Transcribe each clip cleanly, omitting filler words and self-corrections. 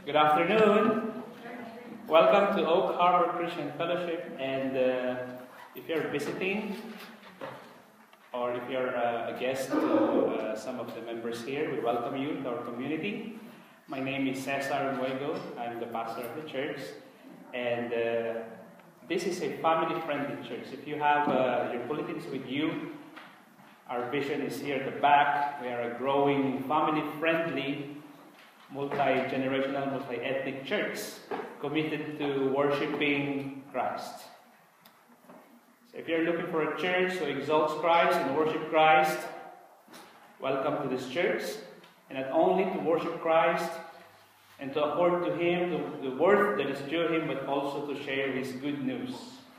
Good afternoon. Welcome to Oak Harbor Christian Fellowship. And if you're visiting, or if you're a guest to some of the members here, we welcome you to our community. My name is Cesar Nuego. I'm the pastor of the church. And this is a family-friendly church. If you have your bulletins with you, our vision is here at the back. We are a growing, family-friendly, multi-generational, multi-ethnic church committed to worshiping Christ. So if you're looking for a church who exalts Christ and worship Christ, welcome to this church. And not only to worship Christ and to accord to Him the worth that is due Him, but also to share His good news.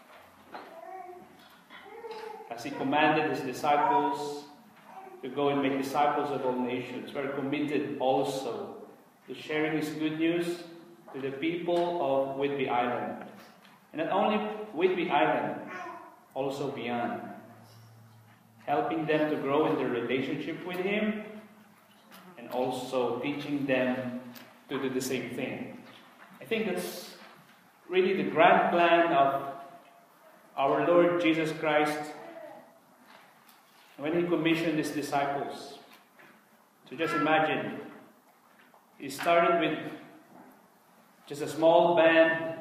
As He commanded His disciples to go and make disciples of all nations, we are committed also to sharing His good news to the people of Whidbey Island. And not only Whidbey Island, also beyond. Helping them to grow in their relationship with Him, and also teaching them to do the same thing. I think that's really the grand plan of our Lord Jesus Christ when He commissioned His disciples. So just imagine, He started with just a small band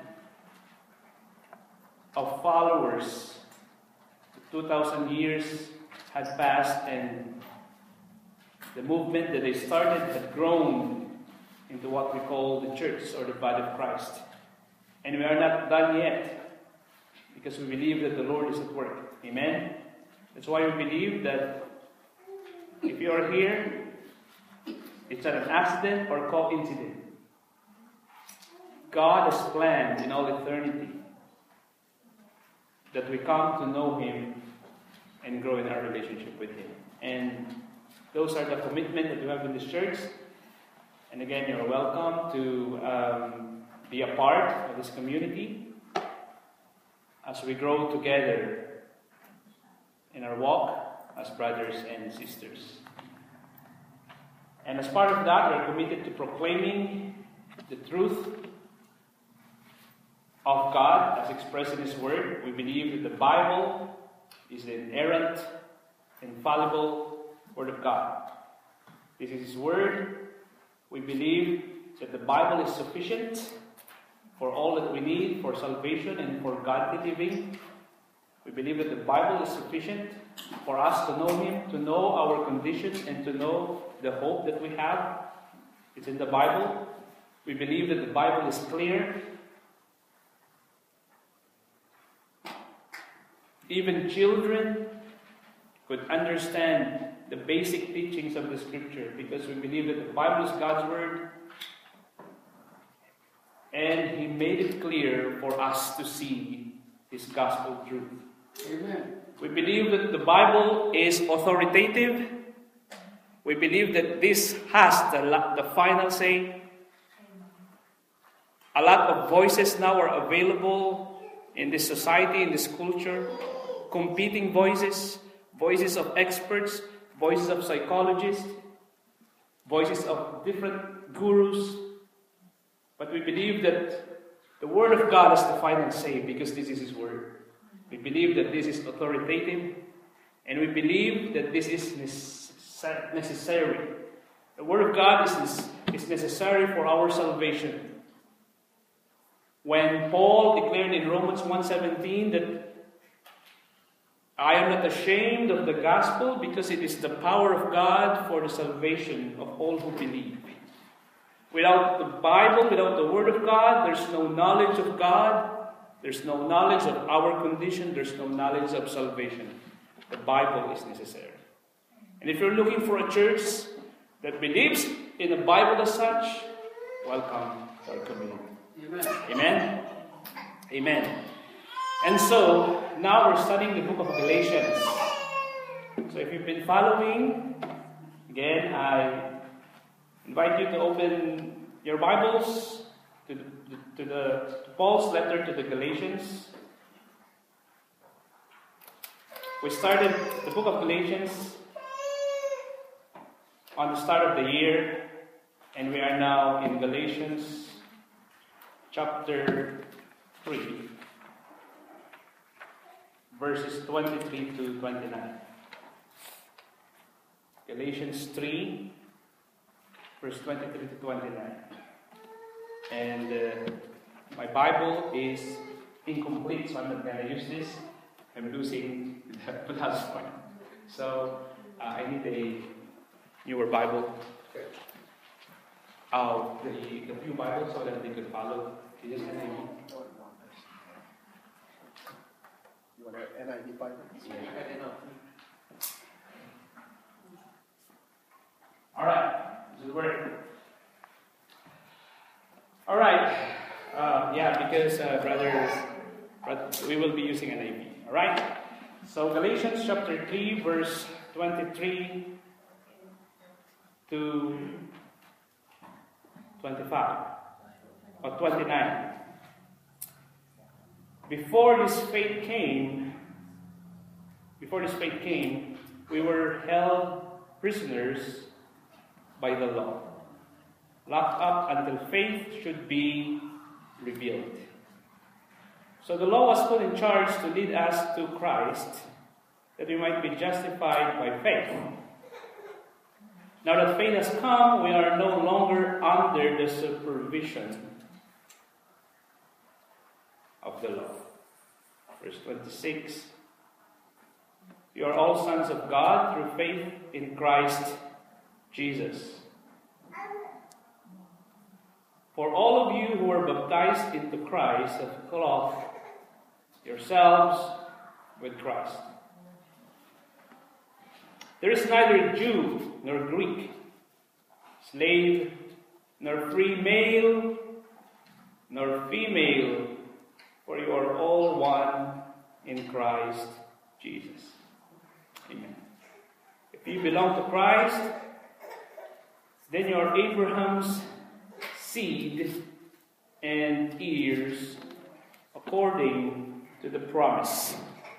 of followers. 2,000 years had passed, and the movement that they started had grown into what we call the church or the body of Christ. And we are not done yet, because we believe that the Lord is at work. Amen? That's why we believe that if you are here, it's not an accident or coincidence. God has planned in all eternity that we come to know Him and grow in our relationship with Him. And those are the commitments that we have in this church. And again, you're welcome to be a part of this community as we grow together in our walk as brothers and sisters. And as part of that, we're committed to proclaiming the truth of God as expressed in His Word. We believe that the Bible is the inerrant, infallible Word of God. This is His Word. We believe that the Bible is sufficient for all that we need for salvation and for godly living. We believe that the Bible is sufficient for us to know Him, to know our condition, and to know the hope that we have. It's in the Bible. We believe that the Bible is clear. Even children could understand the basic teachings of the Scripture, because we believe that the Bible is God's Word, and He made it clear for us to see His gospel truth. Amen. We believe that the Bible is authoritative. We believe that this has the final say. A lot of voices now are available in this society, in this culture. Competing voices, voices of experts, voices of psychologists, voices of different gurus. But we believe that the Word of God is the final say, because this is His Word. We believe that this is authoritative, and we believe that this is necessary. The Word of God is necessary for our salvation. When Paul declared in Romans 1:17 that I am not ashamed of the gospel, because it is the power of God for the salvation of all who believe. Without the Bible, without the Word of God, there's no knowledge of God. There's no knowledge of our condition. There's no knowledge of salvation. The Bible is necessary. And if you're looking for a church that believes in the Bible as such, welcome to our community. Amen. Amen. Amen. And so, now we're studying the book of Galatians. So if you've been following, again, I invite you to open your Bibles to Paul's letter to the Galatians. We started the book of Galatians on the start of the year, and we are now in Galatians chapter 3, verses 23 to 29. Galatians 3, verse 23 to 29. And my Bible is incomplete, so I'm not going to use this. I'm losing the last one. So I need a newer Bible. The few Bibles so that they could follow. You just NIV. You want an NIV Bible? Yeah. All right. This is working. All right. Because we will be using NIV. All right. So Galatians chapter 3, verse 23 to 25 or 29. Before this faith came, we were held prisoners by the law, locked up until faith should be revealed. So the law was put in charge to lead us to Christ, that we might be justified by faith. Now that faith has come, we are no longer under the supervision of the law. Verse 26. You are all sons of God through faith in Christ Jesus. For all of you who are baptized into Christ have clothed yourselves with Christ. There is neither Jew nor Greek, slave nor free, male nor female, for you are all one in Christ Jesus. Amen. If you belong to Christ, then you are Abraham's seed and heirs according to the promise.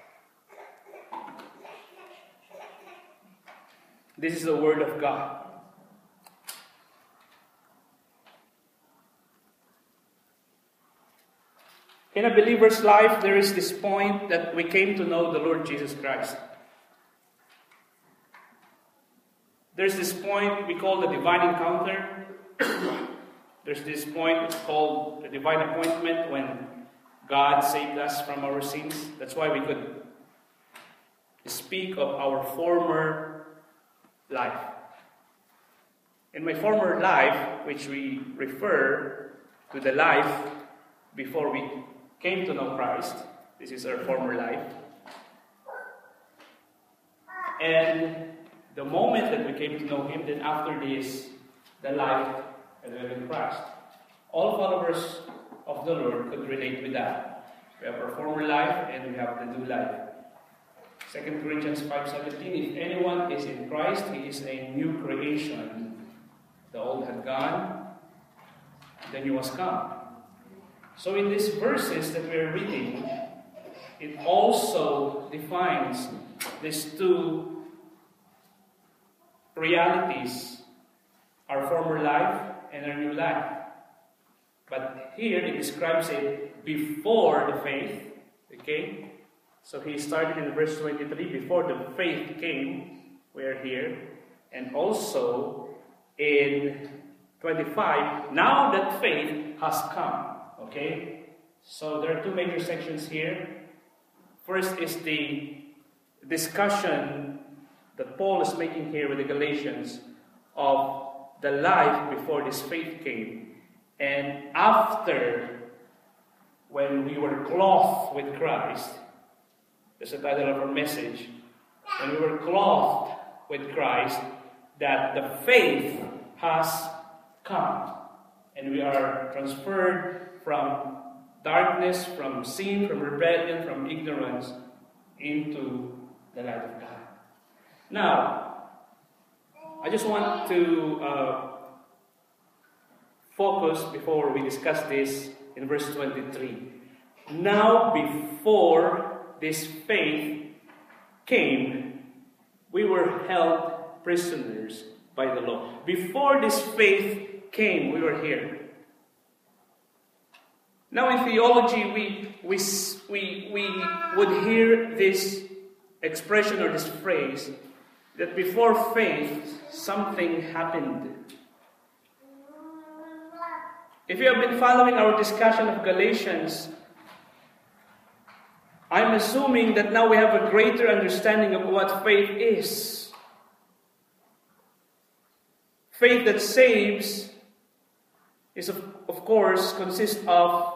This is the word of God. In a believer's life, there is this point that we came to know the Lord Jesus Christ. There's this point we call the divine encounter. There's this point it's called the divine appointment, when God saved us from our sins. That's why we could speak of our former life. In my former life, which we refer to the life before we came to know Christ, this is our former life. And the moment that we came to know Him, then after this, the life that we have in Christ. All followers of the Lord could relate with that. We have our former life and we have the new life. 2 Corinthians 5:17, if anyone is in Christ, he is a new creation. The old had gone, the new has come. So in these verses that we are reading, it also defines these two realities, our former life and our new life. But here it describes it before the faith, okay? So he started in verse 23, before the faith came, we are here. And also in 25, now that faith has come, okay? So there are two major sections here. First is the discussion that Paul is making here with the Galatians of the life before this faith came. And after, when we were clothed with Christ, that's the title of our message. When we were clothed with Christ, that the faith has come. And we are transferred from darkness, from sin, from rebellion, from ignorance, into the light of God. Now, I just want to focus before we discuss this in verse 23. Now, before this faith came, we were held prisoners by the law. Before this faith came, we were here. Now in theology, we would hear this expression or this phrase that before faith, something happened. If you have been following our discussion of Galatians, I'm assuming that now we have a greater understanding of what faith is. Faith that saves is, of course, consists of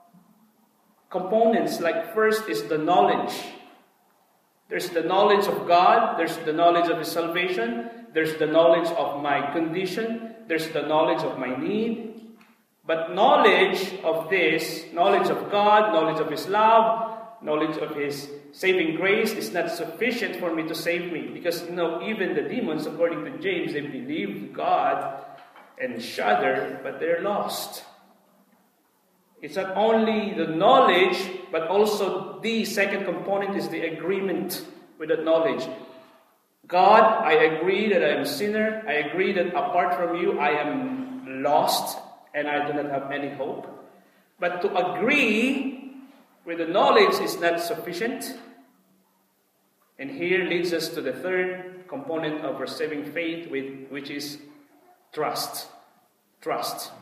components. Like first is the knowledge. There's the knowledge of God. There's the knowledge of His salvation. There's the knowledge of my condition. There's the knowledge of my need. But knowledge of this, knowledge of God, knowledge of His love, knowledge of His saving grace is not sufficient for me to save me. Because, even the demons, according to James, they believe God and shudder, but they're lost. It's not only the knowledge, but also the second component is the agreement with that knowledge. God, I agree that I am a sinner. I agree that apart from you, I am lost and I do not have any hope. But to agree with the knowledge is not sufficient. And here leads us to the third component of receiving faith, which is trust. Trust.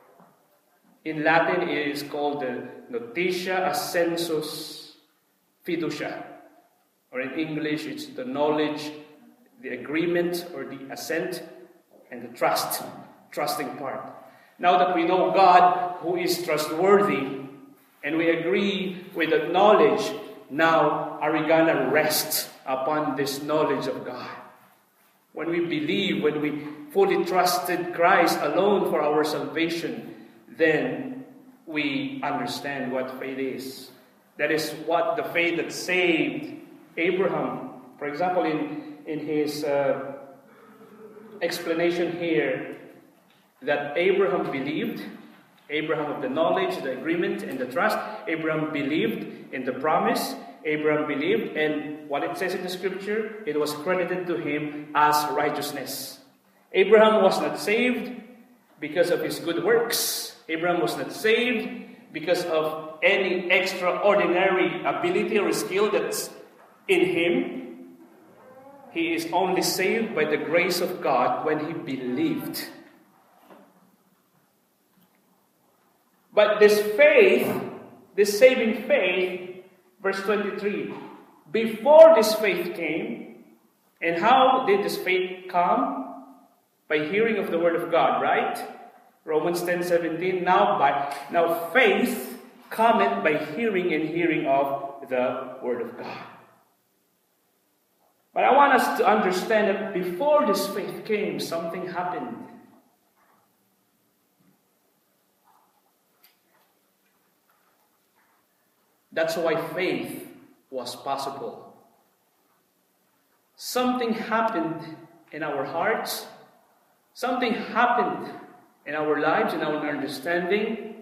In Latin, it is called the notitia assensus fiducia. Or in English, it's the knowledge, the agreement, or the assent, and the trusting part. Now that we know God, who is trustworthy, and we agree with that knowledge, now are we going to rest upon this knowledge of God? When we believe, when we fully trusted Christ alone for our salvation, then we understand what faith is. That is what the faith that saved Abraham. For example, in his explanation here, that Abraham believed, Abraham of the knowledge, the agreement, and the trust. Abraham believed in the promise. Abraham believed, and what it says in the scripture, it was credited to him as righteousness. Abraham was not saved because of his good works. Abraham was not saved because of any extraordinary ability or skill that's in him. He is only saved by the grace of God when he believed. But this faith, this saving faith, verse 23, before this faith came, and how did this faith come? By hearing of the word of God, right? Romans 10:17. Now faith cometh by hearing, and hearing of the word of God. But I want us to understand that before this faith came, something happened. That's why faith was possible. Something happened in our hearts. Something happened in our lives, in our understanding.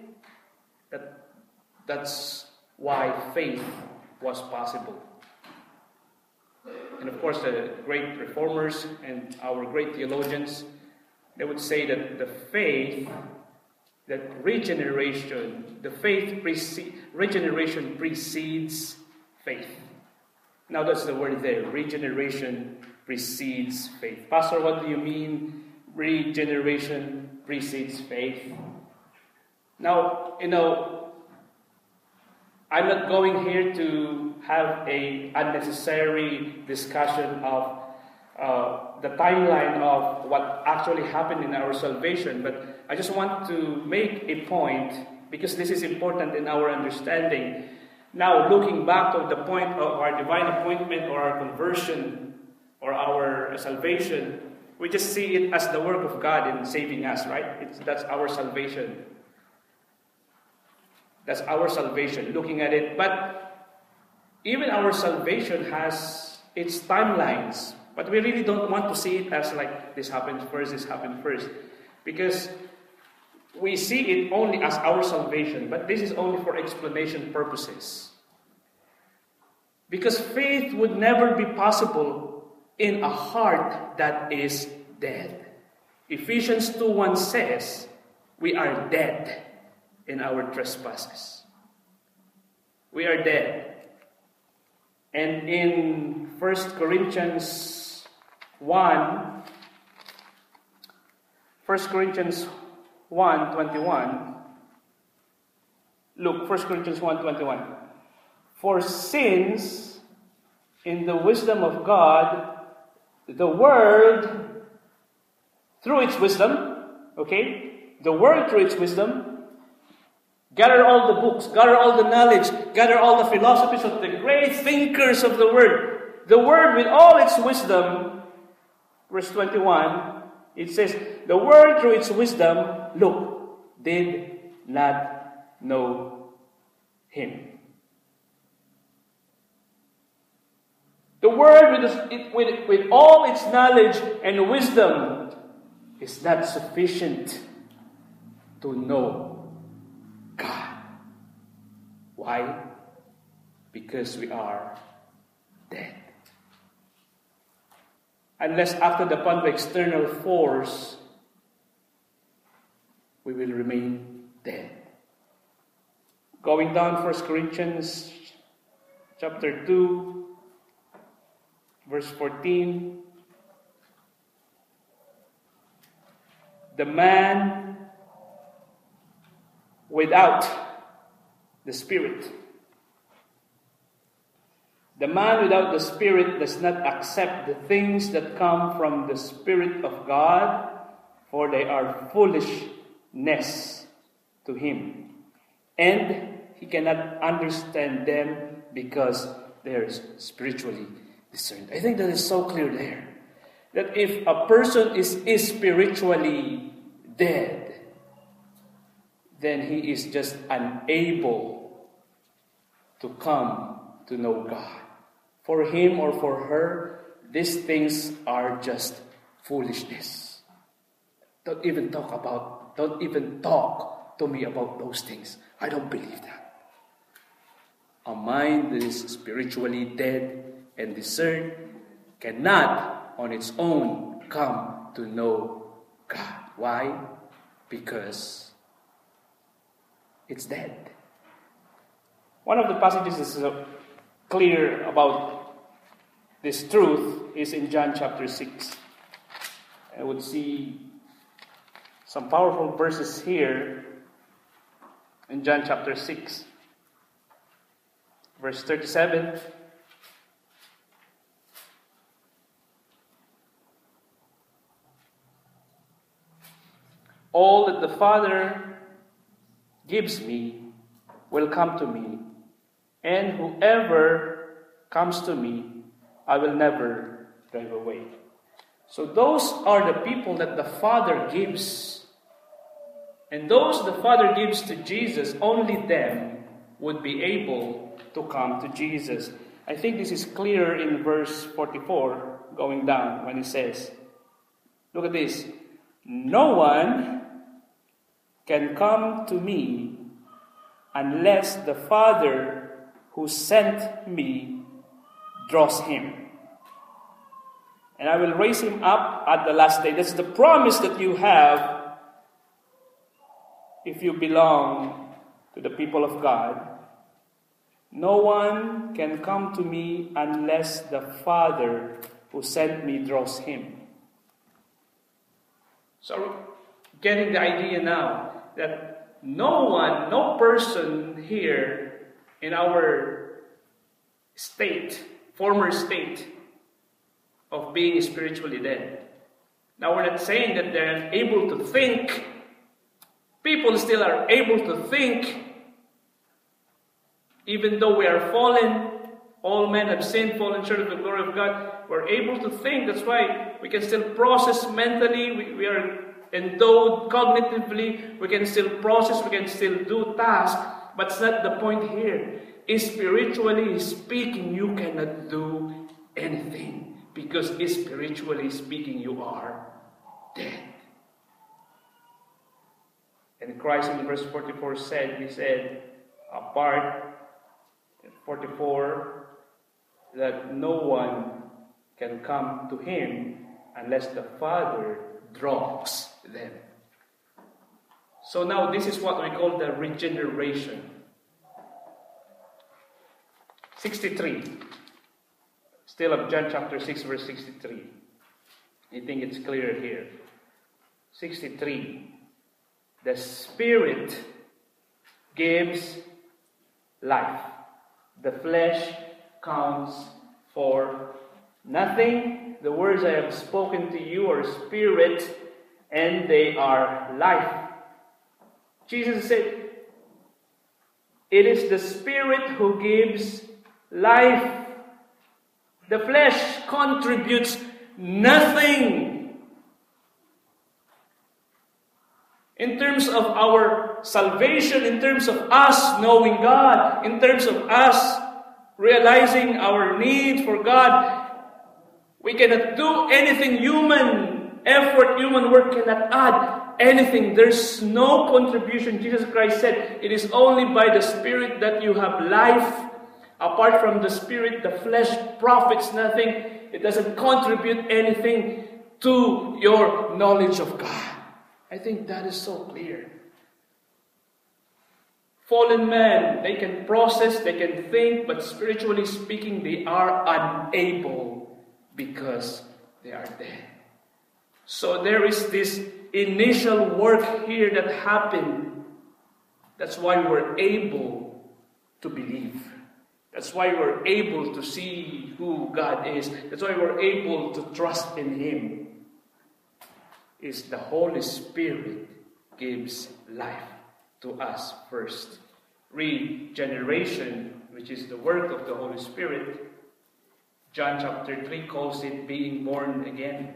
That's why faith was possible. And of course, the great reformers and our great theologians, they would say that the faith, that regeneration precedes faith. Now that's the word there. Regeneration precedes faith. Pastor, what do you mean regeneration precedes faith? Now, I'm not going here to have an unnecessary discussion of the timeline of what actually happened in our salvation, but I just want to make a point, because this is important in our understanding. Now, looking back to the point of our divine appointment or our conversion or our salvation, we just see it as the work of God in saving us, right? That's our salvation. That's our salvation, looking at it. But even our salvation has its timelines. But we really don't want to see it as like this happened first. Because we see it only as our salvation. But this is only for explanation purposes. Because faith would never be possible in a heart that is dead. Ephesians 2:1 says, we are dead. in our trespasses. We are dead. And in 1 Corinthians 1, 1 Corinthians 1:21, look, 1 Corinthians 1:21. For since in the wisdom of God, the world through its wisdom, the world through its wisdom, gather all the books, gather all the knowledge, gather all the philosophies of the great thinkers of the world. The world with all its wisdom, verse 21, it says, the world through its wisdom, look, did not know Him. The world with all its knowledge and wisdom is not sufficient to know God. Why? Because we are dead. Unless acted upon by external force, we will remain dead. Going down 1 Corinthians chapter 2, verse 14. The man without the Spirit. The man without the Spirit does not accept the things that come from the Spirit of God, for they are foolishness to him. And he cannot understand them because they are spiritually discerned. I think that is so clear there. That if a person is spiritually dead, then he is just unable to come to know God. For him or for her, these things are just foolishness. Don't even talk to me about those things. I don't believe that. A mind that is spiritually dead and discerned cannot on its own come to know God. Why? Because it's dead. One of the passages that is clear about this truth is in John chapter 6. I would see some powerful verses here in John chapter 6, verse 37. All that the Father gives me will come to me, and whoever comes to me, I will never drive away. So those are the people that the Father gives. And those the Father gives to Jesus, only them would be able to come to Jesus. I think this is clear in verse 44, going down, when it says, look at this. No one can come to me unless the Father who sent me draws him. And I will raise him up at the last day. That's the promise that you have if you belong to the people of God. No one can come to me unless the Father who sent me draws him. So, getting the idea now that no person here in our state, former state of being spiritually dead. Now we're not saying that they're able to think. People still are able to think. Even though we are fallen, all men have sinned, fallen short of the glory of God, we're able to think. That's why we can still process mentally. We are endowed cognitively. We can still process. We can still do tasks. But it's not the point here. Spiritually speaking, you cannot do anything. Because spiritually speaking, you are dead. And Christ in verse 44 said, apart, 44, that no one can come to him unless the Father draws them. So now this is what we call the regeneration. 63. Still of John chapter 6 verse 63. I think it's clear here. 63. The Spirit gives life. The flesh counts for nothing. The words I have spoken to you are spirit and they are life. Jesus said, it is the Spirit who gives life. The flesh contributes nothing. In terms of our salvation, in terms of us knowing God, in terms of us realizing our need for God, we cannot do anything. Human effort, human work cannot add anything. There's no contribution. Jesus Christ said, it is only by the Spirit that you have life. Apart from the Spirit, the flesh profits nothing. It doesn't contribute anything to your knowledge of God. I think that is so clear. Fallen men, they can process, they can think, but spiritually speaking, they are unable because they are dead. So there is this initial work here that happened. That's why we're able to believe. That's why we're able to see who God is. That's why we're able to trust in Him. Is the Holy Spirit gives life to us first. Regeneration, which is the work of the Holy Spirit, John chapter 3 calls it being born again.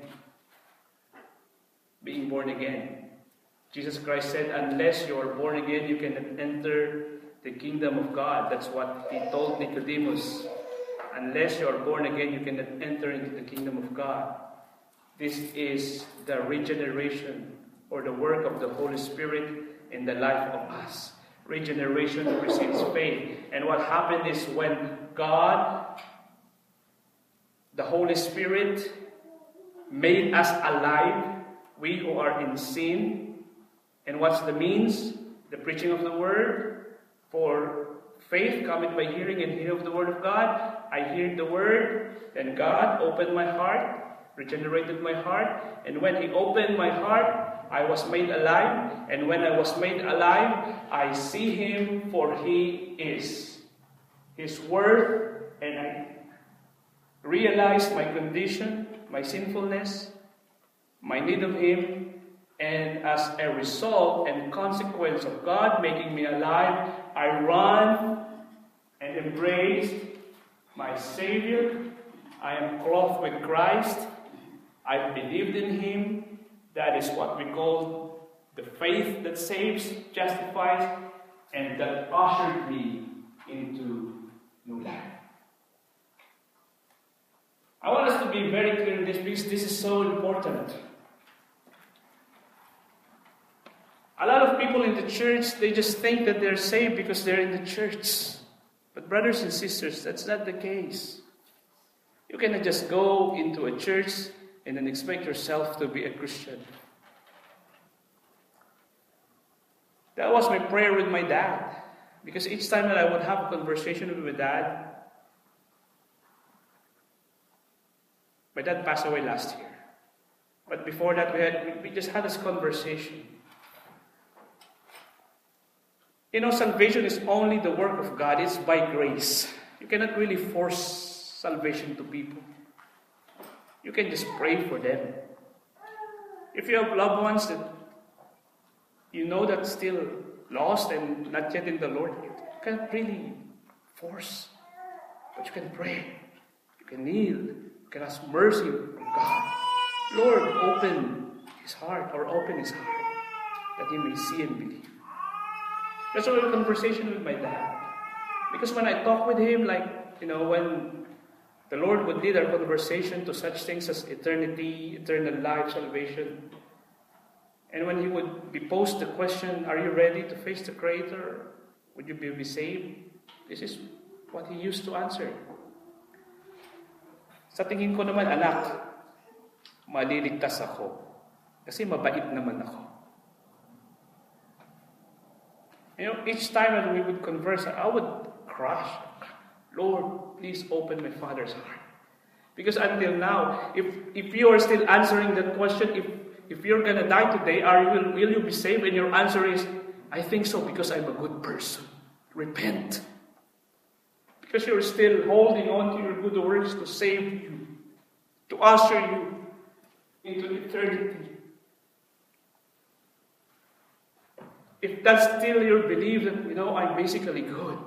Being born again. Jesus Christ said, unless you are born again, you cannot enter the kingdom of God. That's what He told Nicodemus. Unless you are born again, you cannot enter into the kingdom of God. This is the regeneration or the work of the Holy Spirit in the life of us. Regeneration precedes faith. And what happened is when God, the Holy Spirit, made us alive, we who are in sin. And what's the means? The preaching of the Word. For faith cometh by hearing, and hearing of the Word of God. I heard the Word, then God opened my heart, regenerated my heart, and when He opened my heart, I was made alive, and when I was made alive, I see Him for He is. His worth, and I realized my condition, my sinfulness, my need of Him, and as a result and consequence of God making me alive, I run and embrace my Savior. I am clothed with Christ. I believed in Him. That is what we call the faith that saves, justifies, and that ushered me into new life. I want us to be very clear in this because this is so important. A lot of people in the church, they just think that they're saved because they're in the church. But brothers and sisters, that's not the case. You cannot just go into a church and then expect yourself to be a Christian. That was my prayer with my dad. Because each time that I would have a conversation with my dad passed away last year. But before that, we just had this conversation. You know, salvation is only the work of God. It's by grace. You cannot really force salvation to people. You can just pray for them. If you have loved ones that you know that's still lost and not yet in the Lord, you can't really force. But you can pray. You can kneel. You can ask mercy from God. Lord, open his heart or open his heart that he may see and believe. That's why I had a conversation with my dad. Because when I talk with him, when the Lord would lead our conversation to such things as eternity, eternal life, salvation, and when he would be posed the question, are you ready to face the Creator? Would you be saved? This is what he used to answer. Sa tingin ko naman, anak, maliligtas ako. Kasi mabait naman ako. Each time that we would converse, I would crush, Lord, please open my father's heart. Because until now, if you are still answering that question, if you're going to die today, will you be saved? And your answer is, I think so because I'm a good person. Repent. Because you're still holding on to your good works to save you, to usher you into eternity. If that's still your belief that, I'm basically good.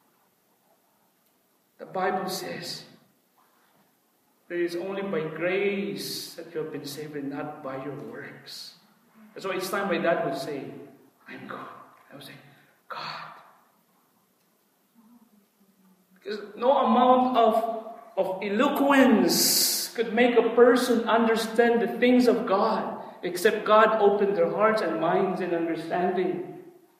The Bible says, that it is only by grace that you have been saved and not by your works. And so each time my dad would say, I'm good, I would say, God. Because no amount of eloquence could make a person understand the things of God, except God opened their hearts and minds and understanding.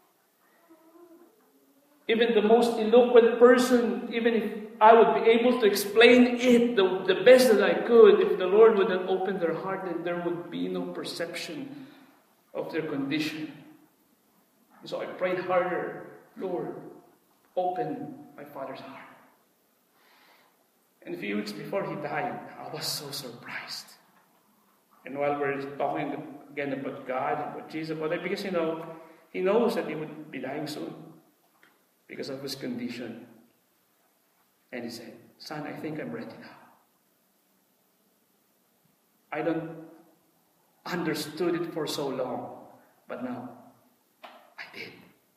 Even the most eloquent person, even if I would be able to explain it the best that I could, if the Lord would not open their heart, then there would be no perception of their condition. So I prayed harder, Lord, open my father's heart. And a few weeks before he died, I was so surprised. And while we're talking again about God, about Jesus, about it, because he knows that he would be dying soon because of his condition. And he said, son, I think I'm ready now. I don't understood it for so long, but now I did.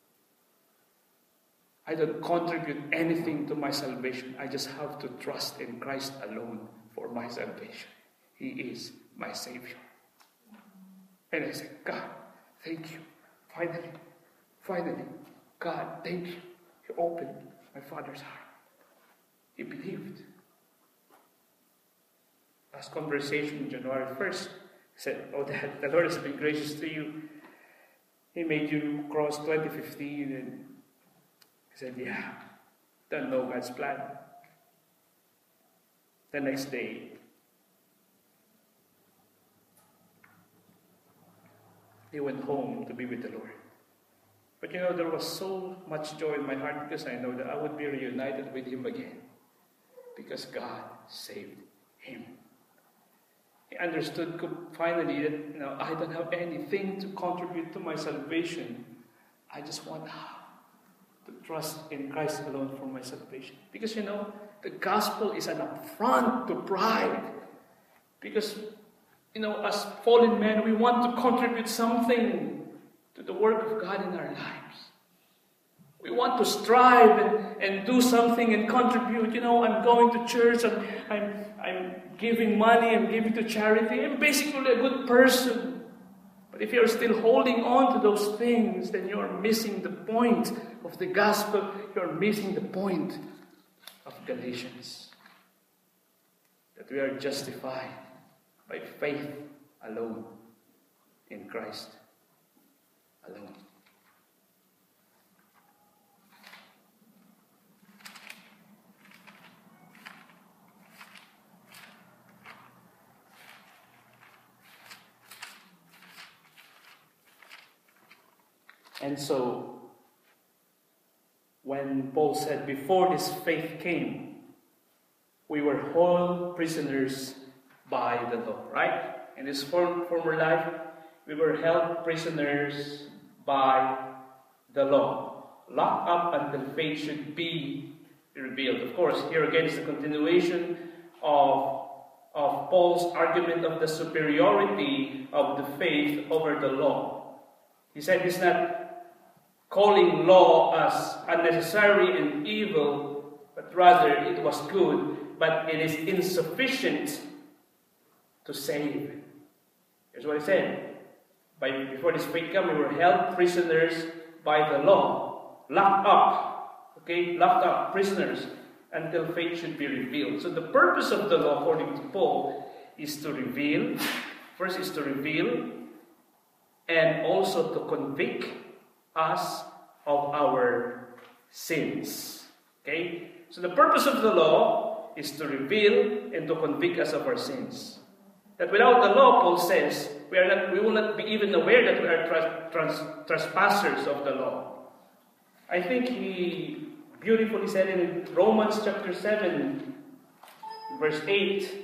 I don't contribute anything to my salvation. I just have to trust in Christ alone for my salvation. He is my Savior. And I said, God, thank you. Finally, God, thank you. You opened my father's heart. He believed. Last conversation, January 1st, he said, oh, Dad, the Lord has been gracious to you. He made you cross 2015. And he said, yeah, don't know God's plan. The next day, he went home to be with the Lord. But there was so much joy in my heart because I know that I would be reunited with him again. Because God saved him. He understood finally that I don't have anything to contribute to my salvation. I just want to trust in Christ alone for my salvation. Because the gospel is an affront to pride. Because as fallen men, we want to contribute something to the work of God in our lives. We want to strive and do something and contribute. I'm going to church, I'm giving money, I'm giving to charity. I'm basically a good person. But if you're still holding on to those things, then you're missing the point of the gospel. You're missing the point of Galatians. That we are justified by faith alone in Christ alone. And so, when Paul said, before this faith came, we were whole prisoners by the law, right? In this former life, we were held prisoners by the law, locked up until faith should be revealed. Of course, here again is the continuation of Paul's argument of the superiority of the faith over the law. He said he's not calling law as unnecessary and evil, but rather it was good, but it is insufficient to save. Here's what he said. Before this faith came, we were held prisoners by the law, locked up, prisoners, until faith should be revealed. So the purpose of the law, according to Paul, is to reveal, first is to reveal, and also to convict us of our sins. Okay? So the purpose of the law is to reveal and to convict us of our sins. That without the law, Paul says, we will not be even aware that we are trespassers of the law. I think he beautifully said it in Romans chapter 7, verse 8.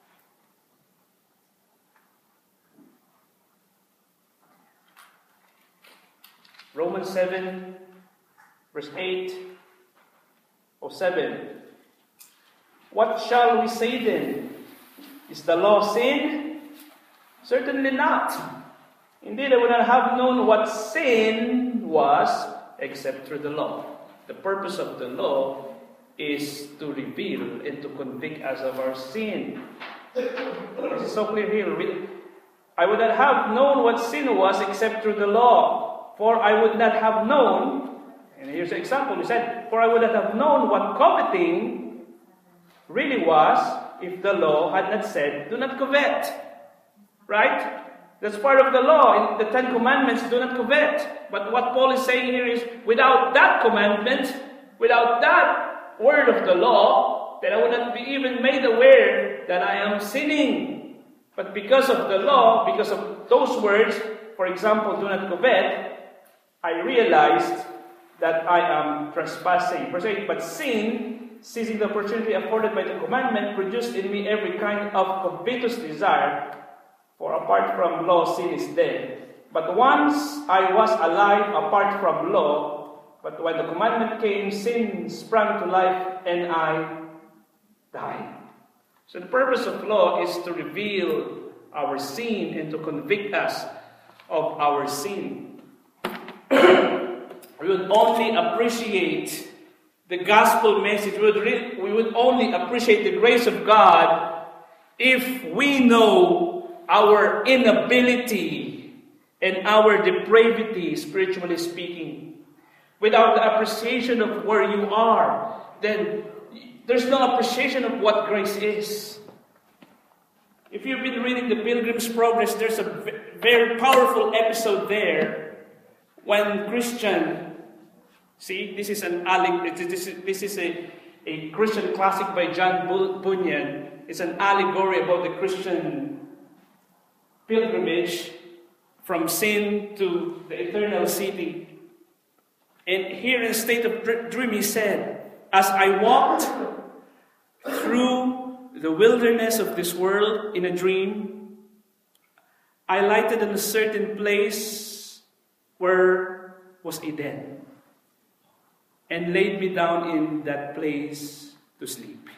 Romans 7, verse 8 or 7. What shall we say then? Is the law sin? Certainly not. Indeed, I would not have known what sin was except through the law. The purpose of the law is to reveal and to convict us of our sin. This is so clear here. I would not have known what sin was except through the law. For I would not have known, and here's an example, he said, for I would not have known what coveting really was if the law had not said, do not covet. Right? That's part of the law. In the Ten Commandments, do not covet. But what Paul is saying here is, without that commandment, without that word of the law, then I would not be even made aware that I am sinning. But because of the law, because of those words, for example, do not covet, I realized that I am trespassing. Verse 8, but sin, seizing the opportunity afforded by the commandment, produced in me every kind of covetous desire. For apart from law, sin is dead. But once I was alive apart from law, but when the commandment came, sin sprang to life and I died. So the purpose of law is to reveal our sin and to convict us of our sin. We would only appreciate the gospel message. We would only appreciate the grace of God if we know our inability and our depravity, spiritually speaking. Without the appreciation of where you are, then there's no appreciation of what grace is. If you've been reading the Pilgrim's Progress, there's a very powerful episode there when Christian, see, this is a Christian classic by John Bunyan. It's an allegory about the Christian pilgrimage from sin to the eternal city. And here in State of Dream, he said, as I walked through the wilderness of this world in a dream, I lighted on a certain place where was Eden, and laid me down in that place to sleep.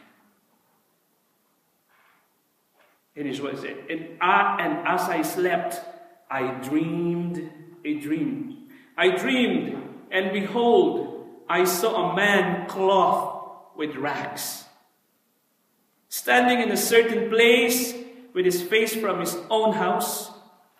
It is what it said. And as I slept, I dreamed a dream. I dreamed, and behold, I saw a man clothed with rags, standing in a certain place with his face from his own house,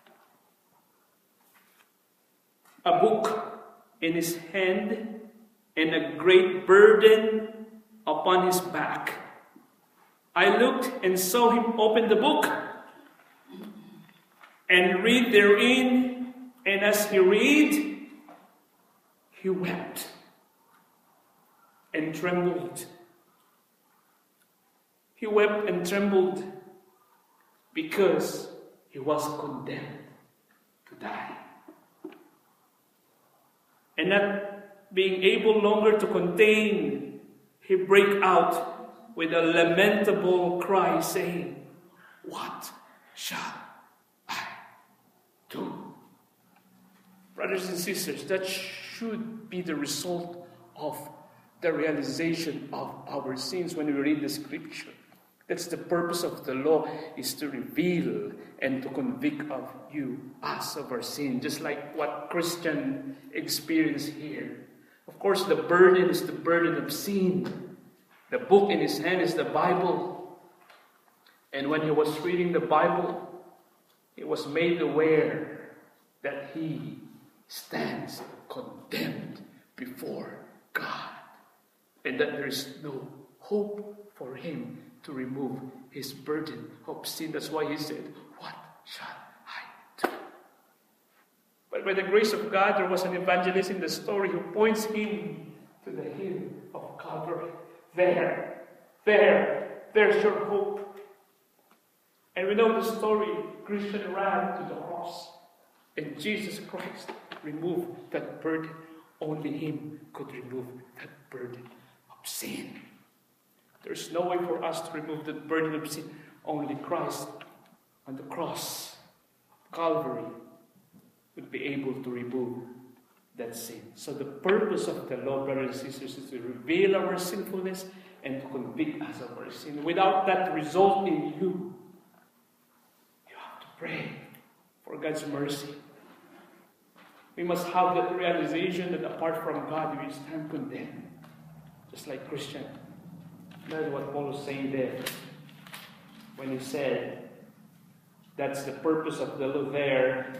a book in his hand, and a great burden upon his back. I looked and saw him open the book and read therein, and as he read, he wept and trembled. He wept and trembled because he was condemned to die. And not being able longer to contain, he brake out with a lamentable cry, saying, what shall I do? Brothers and sisters, that should be the result of the realization of our sins when we read the scripture. That's the purpose of the law, is to reveal and to convict of us of our sin, just like what Christian experienced here. Of course, the burden is the burden of sin. The book in his hand is the Bible. And when he was reading the Bible, he was made aware that he stands condemned before God, and that there is no hope for him to remove his burden of sin. That's why he said, what shall I do? But by the grace of God, there was an evangelist in the story who points him to the hill of Calvary. There's your hope. And we know the story. Christian ran to the cross, and Jesus Christ removed that burden Only Him could remove that burden of sin. There's no way for us to remove the burden of sin. Only Christ on the cross, Calvary, would be able to remove that sin. So the purpose of the law, brothers and sisters, is to reveal our sinfulness and to convict us of our sin. Without that result in you, you have to pray for God's mercy. We must have that realization that apart from God, we stand condemned. Just like Christian. That's what Paul was saying there. When he said, that's the purpose of the law there,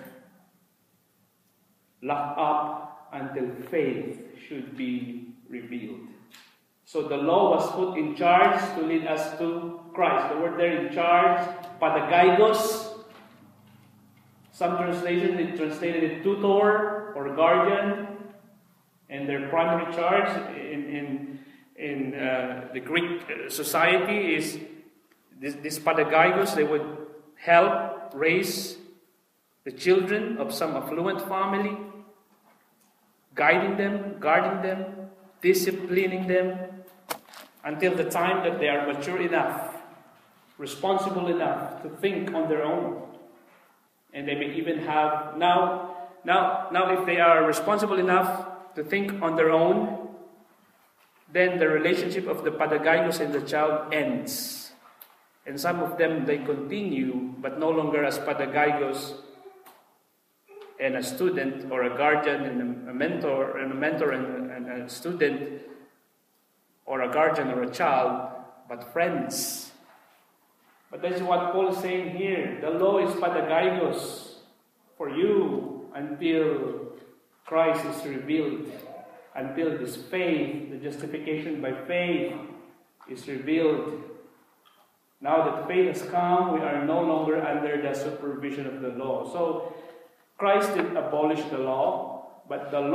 locked up until faith should be revealed. So the law was put in charge to lead us to Christ. The word there in charge, padagaigos. Some translations, they translated it tutor or guardian. And their primary charge in the Greek society is this padagaigos. They would help raise the children of some affluent family, guiding them, guarding them, disciplining them, until the time that they are mature enough, responsible enough to think on their own. And they may even have, now if they are responsible enough to think on their own, then the relationship of the padagaigos and the child ends. And some of them, they continue, but no longer as padagaigos and a student or a guardian and a mentor and a student, or a guardian or a child, but friends. But that's what Paul is saying here. The law is padagaigos for you until Christ is revealed, until this faith, the justification by faith, is revealed. Now that faith has come, we are no longer under the supervision of the law. So Christ did abolish the law, but the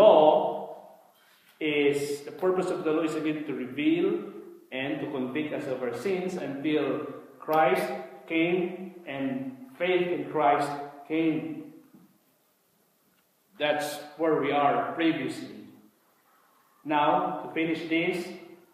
purpose of the law is again to reveal and to convict us of our sins until Christ came and faith in Christ came. That's where we are previously. Now, to finish this,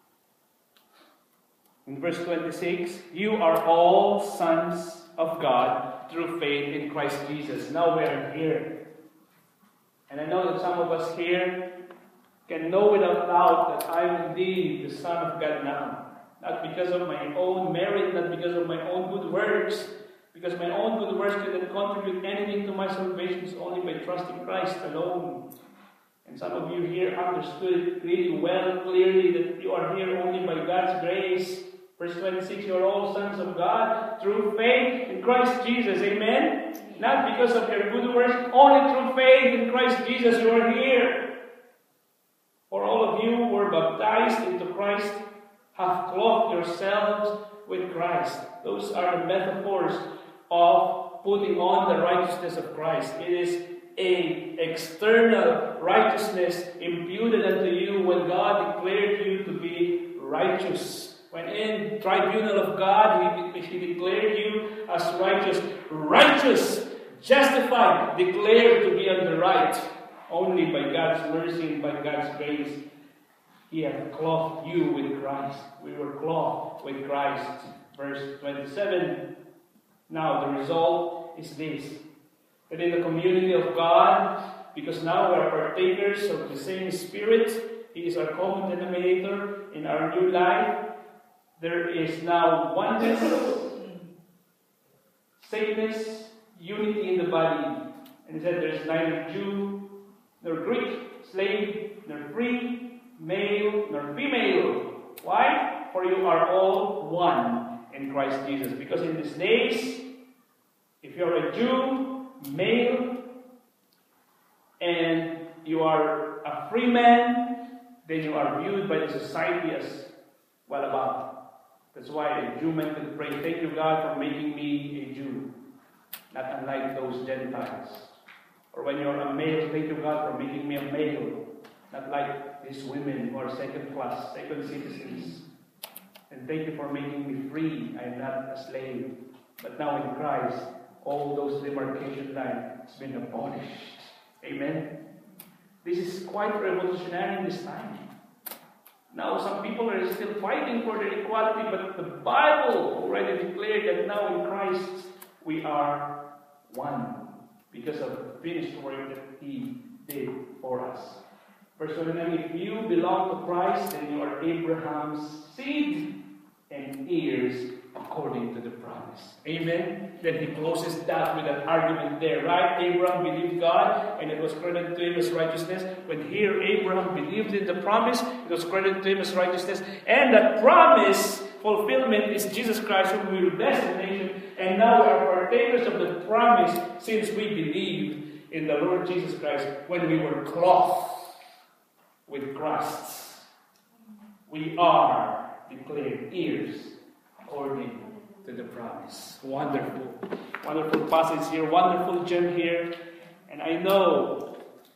in verse 26, you are all sons of God through faith in Christ Jesus. Now we are here. And I know that some of us here can know without doubt that I am indeed the Son of God now. Not because of my own merit, not because of my own good works, because my own good works cannot contribute anything to my salvation. It's only by trusting Christ alone. And some of you here understood it really well, clearly, that you are here only by God's grace. Verse 26, you are all sons of God through faith in Christ Jesus. Amen? Not because of your good works, only through faith in Christ Jesus you are here. For all of you who were baptized into Christ have clothed yourselves with Christ. Those are the metaphors of putting on the righteousness of Christ. It is an external righteousness imputed unto you when God declared you to be righteous. When in tribunal of God, He declared you as righteous, justified, declared to be on the right. Only by God's mercy and by God's grace, He hath clothed you with Christ. We were clothed with Christ. Verse 27. Now the result is this: that in the community of God, because now we are partakers of the same Spirit, He is our common denominator in our new life. There is now oneness, sameness, unity in the body. And He said there is neither Jew nor Greek, slave nor free, male nor female. Why? For you are all one in Christ Jesus. Because in these days, if you are a Jew, male, and you are a free man, then you are viewed by the society as well above. That's why a Jew man can pray, thank you God for making me a Jew, not unlike those Gentiles. Or when you're a male, thank you God for making me a male, not like these women who are second class, second citizens. And thank you for making me free, I am not a slave. But now in Christ, all those demarcation lines has been abolished. Amen? This is quite revolutionary in this time. Now some people are still fighting for their equality, but the Bible already declared that now in Christ we are one because of the finished work that He did for us. Verse 29, if you belong to Christ, then you are Abraham's seed and heirs according to the promise. Amen? Then he closes that with an argument there, right? Abraham believed God, and it was credited to him as righteousness. When here Abraham believed in the promise, it was credited to him as righteousness. And that promise fulfillment is Jesus Christ, whom we will bless the nation. And now we are partakers of the promise since we believed in the Lord Jesus Christ when we were clothed with Christ. We are declared heirs according to the promise. Wonderful. Wonderful passage here. Wonderful gem here. And I know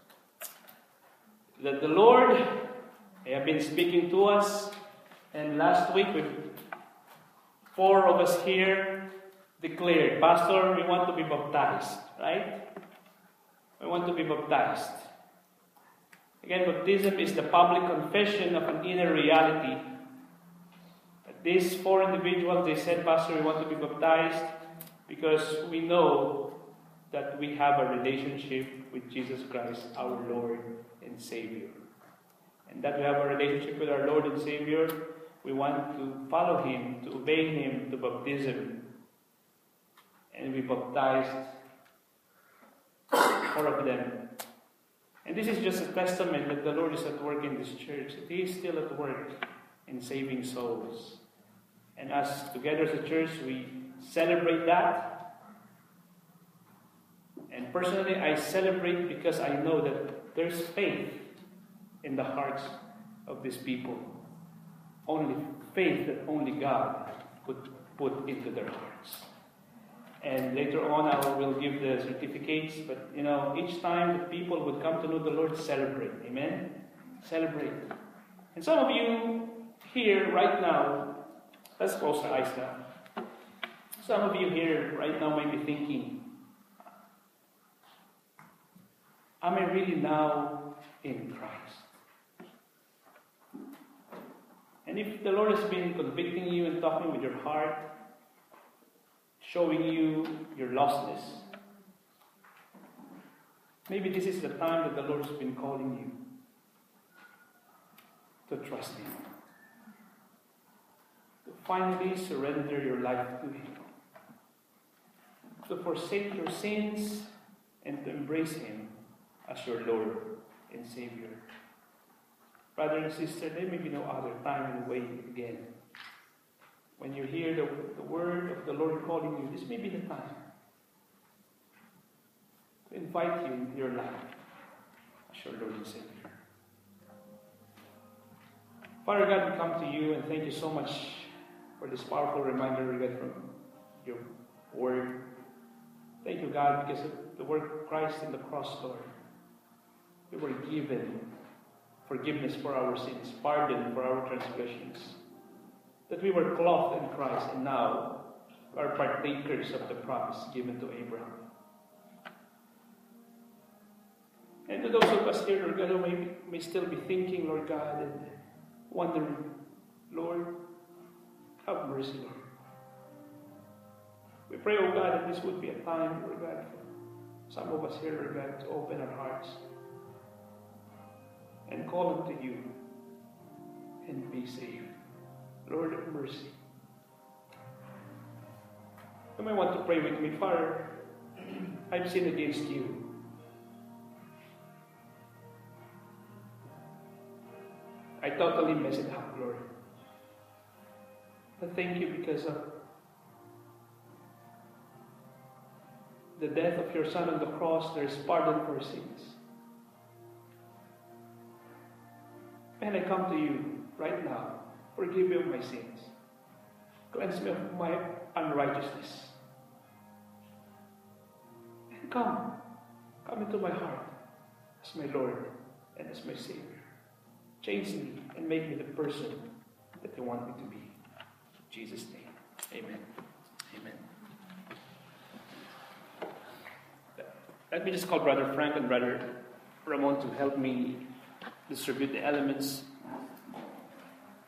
that the Lord have been speaking to us. And last week, with 4 of us here declared, Pastor, we want to be baptized. Right? We want to be baptized. Again, baptism is the public confession of an inner reality. These 4 individuals, they said, Pastor, we want to be baptized because we know that we have a relationship with Jesus Christ, our Lord and Savior. And that we have a relationship with our Lord and Savior, we want to follow Him, to obey Him, to baptism. And we baptized 4 of them. And this is just a testament that the Lord is at work in this church. That He is still at work in saving souls. And us together as a church, we celebrate that. And personally, I celebrate because I know that there's faith in the hearts of these people. Only faith that only God could put into their hearts. And later on, I will give the certificates. But, each time the people would come to know the Lord, celebrate. Amen? Celebrate. And some of you here right now, let's close our eyes now. Some of you here right now might be thinking, am I really now in Christ? And if the Lord has been convicting you and talking with your heart, showing you your lostness, maybe this is the time that the Lord has been calling you to trust Him. To finally surrender your life to Him. To forsake your sins and to embrace Him as your Lord and Savior. Brother and sister, there may be no other time and way again. When you hear the word of the Lord calling you, this may be the time to invite you into your life as your Lord and Savior. Father God, we come to you and thank you so much for this powerful reminder we get from your word. Thank you, God, because of the work of Christ in the cross, Lord. We were given forgiveness for our sins, pardon for our transgressions. That we were clothed in Christ and now are partakers of the promise given to Abraham. And to those of us here, Lord God, who may still be thinking, Lord God, and wondering, Lord, have mercy, Lord. We pray, oh God, that this would be a time, Lord God, for some of us here, Lord God, to open our hearts and call unto you and be saved. Lord, have mercy. You may want to pray with me. Father, I've sinned against you. I totally messed it up, Lord. But thank you because of the death of your Son on the cross, there is pardon for sins. And I come to you right now. Forgive me of my sins. Cleanse me of my unrighteousness. And come into my heart as my Lord and as my Savior. Change me and make me the person that you want me to be. In Jesus' name, amen. Amen. Let me just call Brother Frank and Brother Ramon to help me distribute the elements